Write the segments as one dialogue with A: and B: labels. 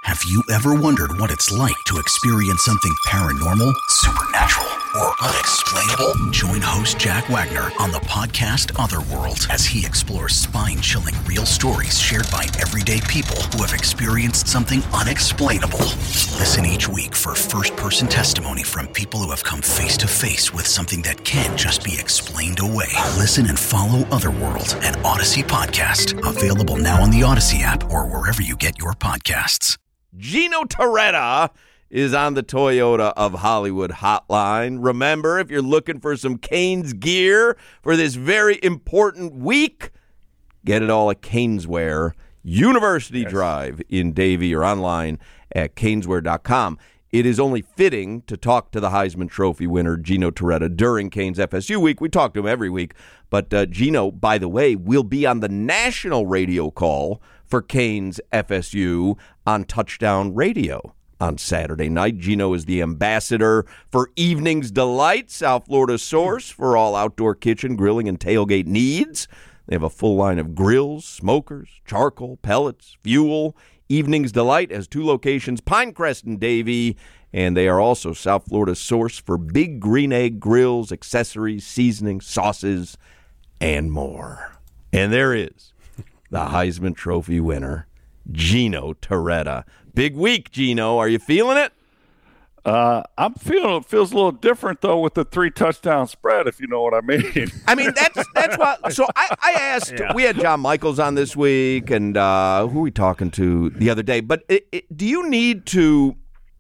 A: Have you ever wondered what it's like to experience something paranormal, supernatural, or unexplainable? Join host Jack Wagner on the podcast Otherworld as he explores spine-chilling real stories shared by everyday people who have experienced something unexplainable. Listen each week for first-person testimony from people who have come face-to-face with something that can't just be explained away. Listen and follow Otherworld, an Odyssey podcast. Available now on the Odyssey app or wherever you get your podcasts.
B: Gino Torretta is on the Toyota of Hollywood hotline. Remember, if you're looking for some Canes gear for this very important week, get it all at Caneswear, University Drive in Davie, or online at caneswear.com. It is only fitting to talk to the Heisman Trophy winner, Gino Torretta, during Canes FSU week. We talk to him every week. But Gino, by the way, will be on the national radio call for Canes FSU on Touchdown Radio on Saturday night. Gino is the ambassador for Evening's Delight, South Florida's source for all outdoor kitchen, grilling, and tailgate needs. They have a full line of grills, smokers, charcoal, pellets, fuel. Evening's Delight has 2 locations, Pinecrest and Davie, and they are also South Florida's source for Big Green Egg grills, accessories, seasonings, sauces, and more. And there is the Heisman Trophy winner, Gino Torretta. Big week, Gino. Are you feeling it?
C: I'm feeling it. Feels a little different, though, with the 3-touchdown spread, if you know what I mean.
B: I mean, that's what. So I asked, we had John Michaels on this week, and who are we talking to the other day? But do you need to,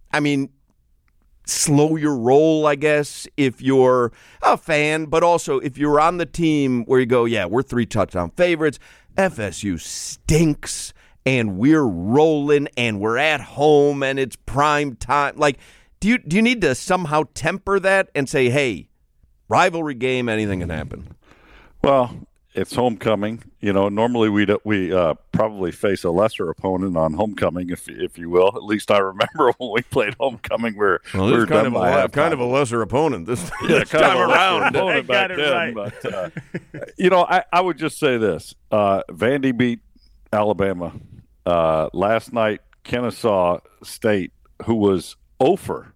B: slow your roll, I guess, if you're a fan, but also if you're on the team where you go, yeah, we're 3-touchdown favorites, FSU stinks, and we're rolling, and we're at home, and it's prime time. Like, do you need to somehow temper that and say, hey, rivalry game, anything can happen?
C: Well, it's homecoming. You know, normally we probably face a lesser opponent on homecoming, if you will. At least I remember when we played homecoming, we were
B: kind of a lesser opponent this time around.
C: Opponent back then, right. But I would just say this: Vandy beat Alabama last night. Kennesaw State, who was 0-for,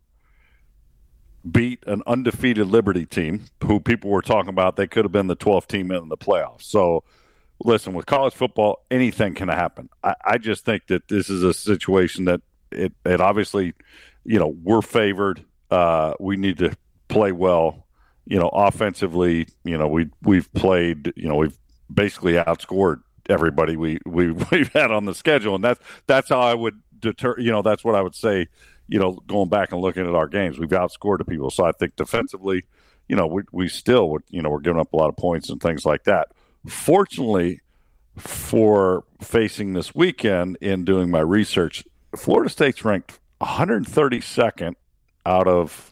C: beat an undefeated Liberty team who people were talking about they could have been the 12th team in the playoffs. So, listen, with college football, anything can happen. I just think that this is a situation that it obviously, we're favored. We need to play well. Offensively, we've played, we've basically outscored everybody we've had on the schedule, and that's how I would deter. That's what I would say. Going back and looking at our games, we've outscored the people. So I think defensively, we still would, we're giving up a lot of points and things like that. Fortunately, for facing this weekend in doing my research, Florida State's ranked 132nd out of.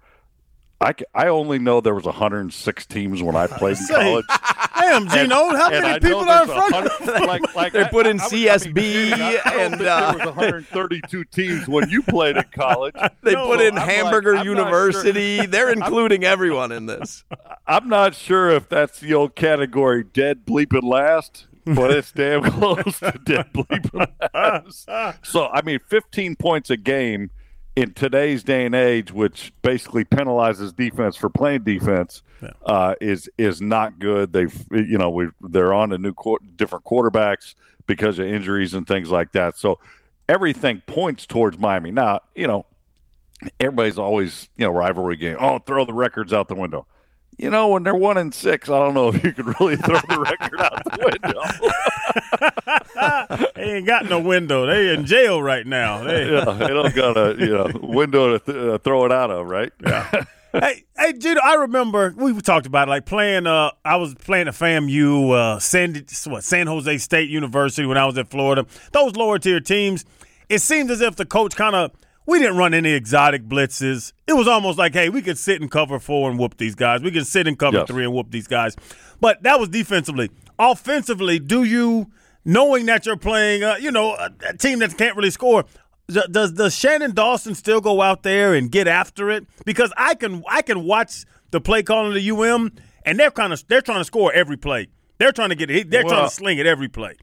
C: I only know there was 106 teams when I played in college.
D: Damn, Gino, how many people are in front of you?
B: They put in CSB, and
C: there was 132 teams when you played in college.
B: They put in Hamburger University. Sure. They're including everyone in this.
C: I'm not sure if that's the old category dead bleeping last, but it's damn close to dead bleeping last. So, 15 points a game in today's day and age, which basically penalizes defense for playing defense, is not good. They're on to different quarterbacks because of injuries and things like that. So everything points towards Miami. Now, everybody's always rivalry game. Oh, throw the records out the window. When they're 1-6, I don't know if you could really throw the record out
D: the window. They ain't got no window. They in jail right now.
C: They don't got a window to throw it out of, right?
D: Yeah. Hey, Gino, I remember we talked about it, like playing. I was playing at FAMU, San Jose State University when I was at Florida. Those lower tier teams, it seems as if the coach we didn't run any exotic blitzes. It was almost like, hey, we could sit in cover 4 and whoop these guys. We could sit in cover 3 and whoop these guys. But that was defensively. Offensively, knowing that you're playing, a team that can't really score, does Shannon Dawson still go out there and get after it? Because I can watch the play calling the UM, and they're trying to score every play. They're trying to get it. They're trying to sling it every play.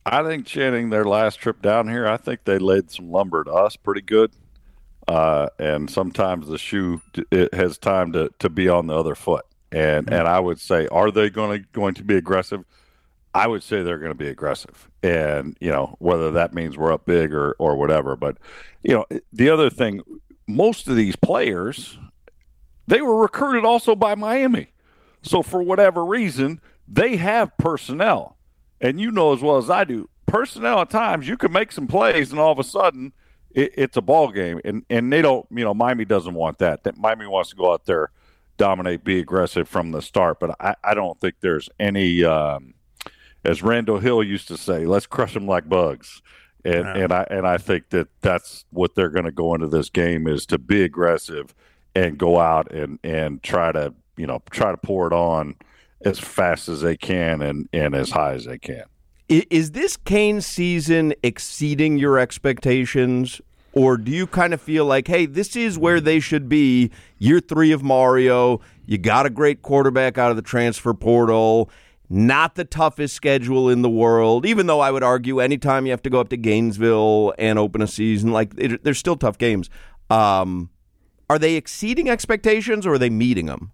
C: I think, Channing, their last trip down here, I think they laid some lumber to us pretty good. And sometimes the shoe it has time to be on the other foot. And I would say, are they going to be aggressive? I would say they're going to be aggressive. And, whether that means we're up big or whatever. But, the other thing, most of these players, they were recruited also by Miami. So for whatever reason, they have personnel. And you know as well as I do, personnel at times, you can make some plays and all of a sudden it's a ball game. And they don't, Miami doesn't want that. Miami wants to go out there, dominate, be aggressive from the start. But I don't think there's any, as Randall Hill used to say, let's crush them like bugs. And I think that's what they're going to go into this game is to be aggressive and go out and try to pour it on as fast as they can and as high as they can.
B: Is this Canes season exceeding your expectations, or do you kind of feel like, hey, this is where they should be, year 3 of Mario, you got a great quarterback out of the transfer portal, not the toughest schedule in the world, even though I would argue anytime you have to go up to Gainesville and open a season, there's still tough games. Are they exceeding expectations, or are they meeting them?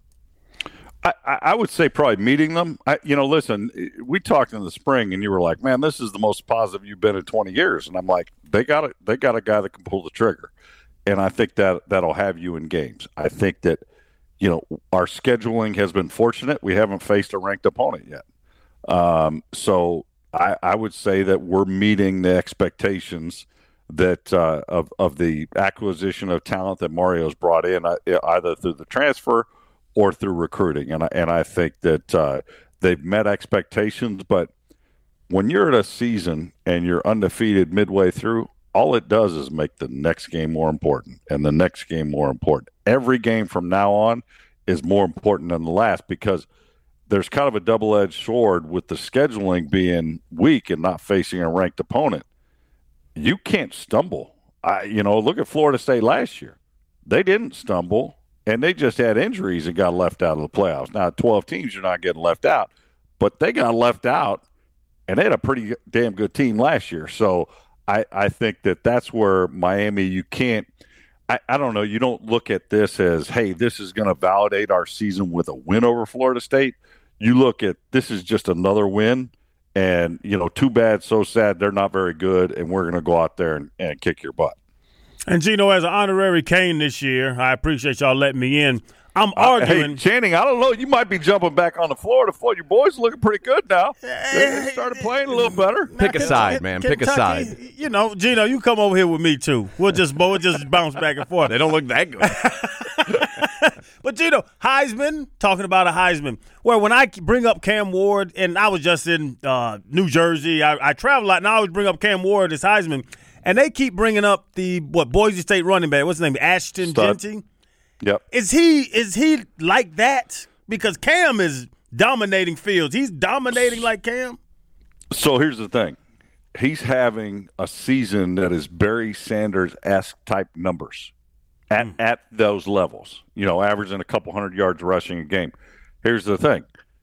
C: I would say probably meeting them. Listen, we talked in the spring, and you were like, "Man, this is the most positive you've been in 20 years." And I'm like, "They got a guy that can pull the trigger," and I think that'll have you in games. I think that our scheduling has been fortunate. We haven't faced a ranked opponent yet, so I would say that we're meeting the expectations that of the acquisition of talent that Mario's brought in, either through the transfer or through recruiting. And I think that they've met expectations. But when you're at a season and you're undefeated midway through, all it does is make the next game more important and the next game more important. Every game from now on is more important than the last because there's kind of a double-edged sword with the scheduling being weak and not facing a ranked opponent. You can't stumble. Look at Florida State last year. They didn't stumble. And they just had injuries and got left out of the playoffs. Now, 12 teams, you're not getting left out. But they got left out, and they had a pretty damn good team last year. So I think that's where Miami, you can't – I don't know. You don't look at this as, hey, this is going to validate our season with a win over Florida State. You look at this is just another win. And, too bad, so sad, they're not very good, and we're going to go out there and kick your butt.
D: And, Gino, as an honorary Cane this year, I appreciate y'all letting me in. I'm arguing.
C: Hey, Channing, I don't know. You might be jumping back on the Florida floor. Your boys are looking pretty good now. They started playing a little better.
B: Pick a side, man. Pick a side.
D: Gino, you come over here with me, too. We'll just bounce back and forth.
B: They don't look that good.
D: But, Gino, Heisman, talking about a Heisman, where when I bring up Cam Ward, and I was just in New Jersey, I travel a lot, and I always bring up Cam Ward as Heisman. And they keep bringing up the Boise State running back. What's his name? Ashton Jeanty.
C: Yep.
D: Is he like that? Because Cam is dominating fields. He's dominating like Cam.
C: So here's the thing. He's having a season that is Barry Sanders-esque type numbers at those levels. Averaging a couple hundred yards rushing a game. Here's the thing.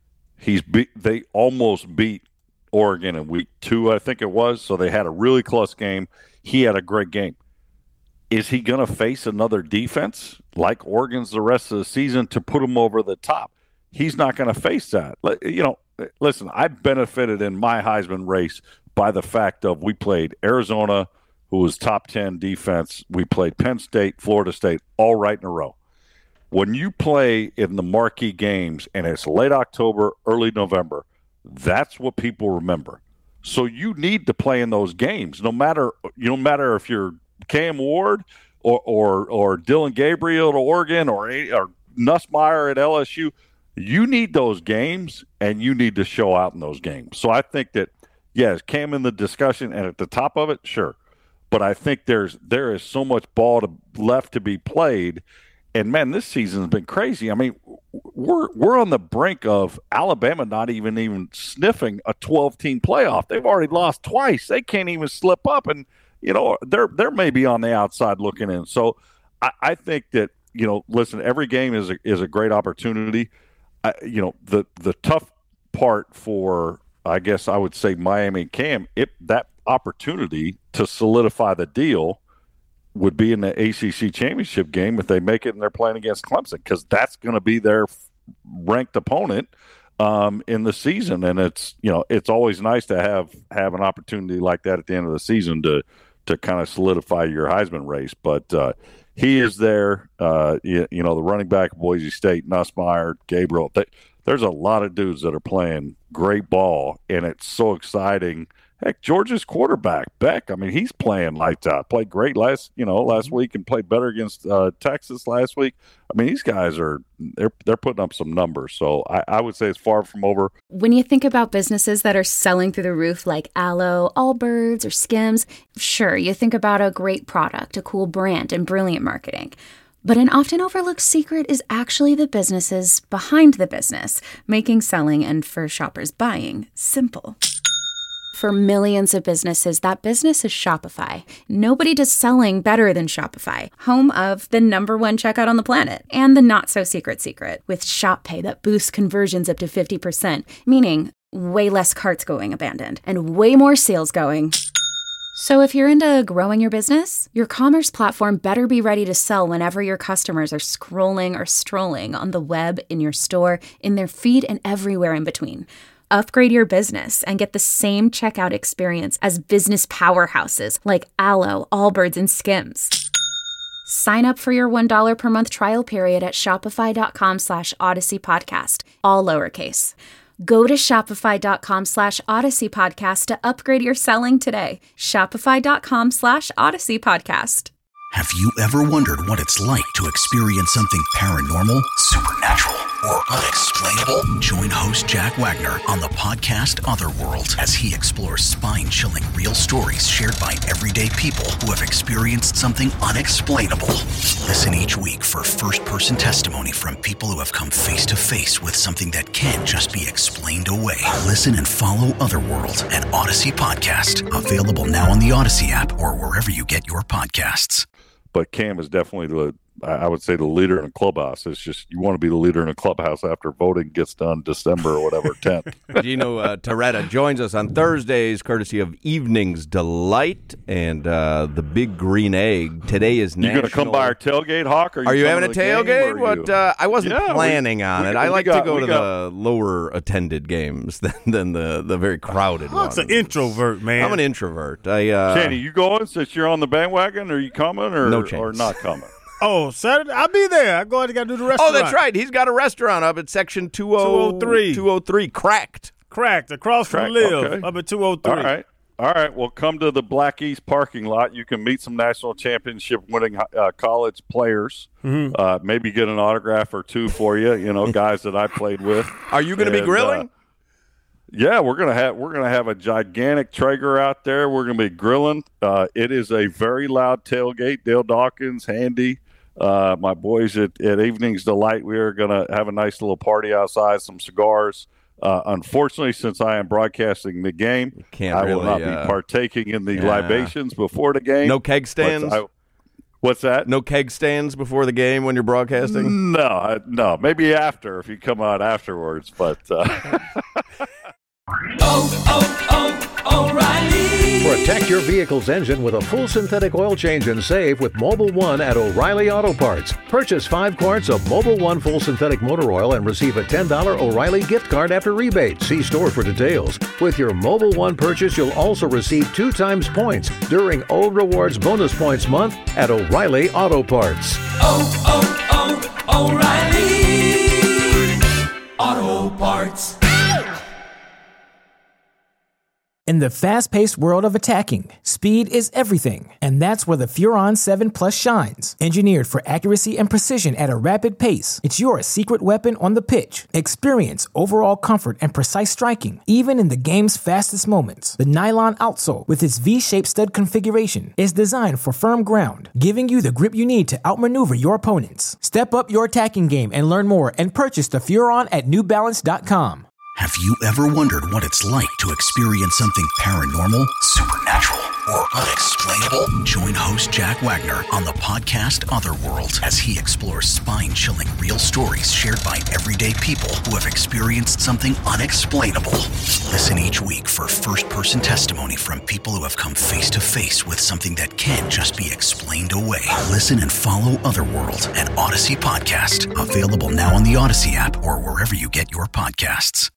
C: They almost beat Oregon in week 2, I think it was. So they had a really close game. He had a great game. Is he going to face another defense like Oregon's the rest of the season to put him over the top? He's not going to face that. Listen, I benefited in my Heisman race by the fact of we played Arizona, who was top 10 defense. We played Penn State, Florida State, all right in a row. When you play in the marquee games and it's late October, early November, that's what people remember. So you need to play in those games, no matter if you're Cam Ward or Dylan Gabriel to Oregon or Nussmeier at LSU. You need those games, and you need to show out in those games. So I think that, yes, Cam in the discussion and at the top of it, sure. But I think there is so much ball left to be played. And, man, this season has been crazy. I mean, we're on the brink of Alabama not even sniffing a 12-team playoff. They've already lost twice. They can't even slip up, and they're maybe on the outside looking in. So I think that listen, every game is a great opportunity. The tough part for I guess I would say Miami and Cam, that opportunity to solidify the deal would be in the ACC championship game if they make it and they're playing against Clemson, because that's going to be their ranked opponent in the season. And it's always nice to have an opportunity like that at the end of the season to kind of solidify your Heisman race. But he is there. The running back of Boise State, Nussmeier, Gabriel. There's a lot of dudes that are playing great ball, and it's so exciting. Heck, Georgia's quarterback, Beck, I mean, he's playing lights out. Played great last week and played better against Texas last week. I mean, these guys they're putting up some numbers. So I would say it's far from over.
E: When you think about businesses that are selling through the roof like Aloe, Allbirds, or Skims, sure, you think about a great product, a cool brand, and brilliant marketing. But an often overlooked secret is actually the businesses behind the business, making selling and, for shoppers, buying simple. For millions of businesses, that business is Shopify. Nobody does selling better than Shopify, home of the #1 checkout on the planet, and the not-so-secret secret, with Shop Pay that boosts conversions up to 50%, meaning way less carts going abandoned, and way more sales going. So if you're into growing your business, your commerce platform better be ready to sell whenever your customers are scrolling or strolling on the web, in your store, in their feed, and everywhere in between. Upgrade your business and get the same checkout experience as business powerhouses like Aloe, Allbirds, and Skims. Sign up for your $1 per month trial period at shopify.com/Odyssey Podcast, all lowercase. Go to shopify.com /Odyssey Podcast to upgrade your selling today. Shopify.com/Odyssey Podcast.
A: Have you ever wondered what it's like to experience something paranormal, supernatural, or unexplainable? Join host Jack Wagner on the podcast Otherworld as he explores spine-chilling real stories shared by everyday people who have experienced something unexplainable. Listen each week for first-person testimony from people who have come face-to-face with something that can't just be explained away. Listen and follow Otherworld, an Odyssey podcast. Available now on the Odyssey app or wherever you get your podcasts.
C: But Cam is definitely I would say the leader in the clubhouse. It's just you want to be the leader in the clubhouse after voting gets done December or whatever 10th.
B: Gino Torretta joins us on Thursdays, courtesy of Evening's Delight and the Big Green Egg. Today is National.
C: You going to come by our tailgate, Hawk?
B: Are you having a tailgate? I wasn't planning on it. I like to go to the lower attended games than the very crowded ones.
D: Hawk's an introvert, man.
B: I'm an introvert.
C: Kenny, you going since you're on the bandwagon? Are you coming or not coming?
D: Oh, Saturday? I'll be there. I got to do the restaurant.
B: Oh, that's right. He's got a restaurant up at section 203. 203. Cracked, across from Live, up at 203.
C: All right. Well, come to the Black East parking lot. You can meet some national championship winning college players. Mm-hmm. Maybe get an autograph or two for you. Guys that I played with.
B: Are you going to be grilling?
C: Yeah, we're gonna have a gigantic Traeger out there. We're gonna be grilling. It is a very loud tailgate. Dale Dawkins, Handy, my boys at Evening's Delight. We are gonna have a nice little party outside, some cigars. Unfortunately, since I am broadcasting the game, I will not be partaking in the libations before the game.
B: No keg stands.
C: What's that?
B: No keg stands before the game when you're broadcasting?
C: No. Maybe after if you come out afterwards, but.
F: O'Reilly. Protect your vehicle's engine with a full synthetic oil change and save with Mobil 1 at O'Reilly Auto Parts. Purchase 5 quarts of Mobil 1 full synthetic motor oil and receive a $10 O'Reilly gift card after rebate. See store for details. With your Mobil 1 purchase, you'll also receive 2 times points during O Rewards Bonus Points Month at O'Reilly Auto Parts.
G: O'Reilly Auto Parts.
H: In the fast-paced world of attacking, speed is everything, and that's where the Furon 7 Plus shines. Engineered for accuracy and precision at a rapid pace, it's your secret weapon on the pitch. Experience overall comfort and precise striking, even in the game's fastest moments. The nylon outsole, with its V-shaped stud configuration, is designed for firm ground, giving you the grip you need to outmaneuver your opponents. Step up your attacking game and learn more and purchase the Furon at NewBalance.com.
A: Have you ever wondered what it's like to experience something paranormal, supernatural, or or unexplainable? Join host Jack Wagner on the podcast Otherworld as he explores spine-chilling real stories shared by everyday people who have experienced something unexplainable. Listen each week for first-person testimony from people who have come face-to-face with something that can't just be explained away. Listen and follow Otherworld, an Odyssey podcast. Available now on the Odyssey app or wherever you get your podcasts.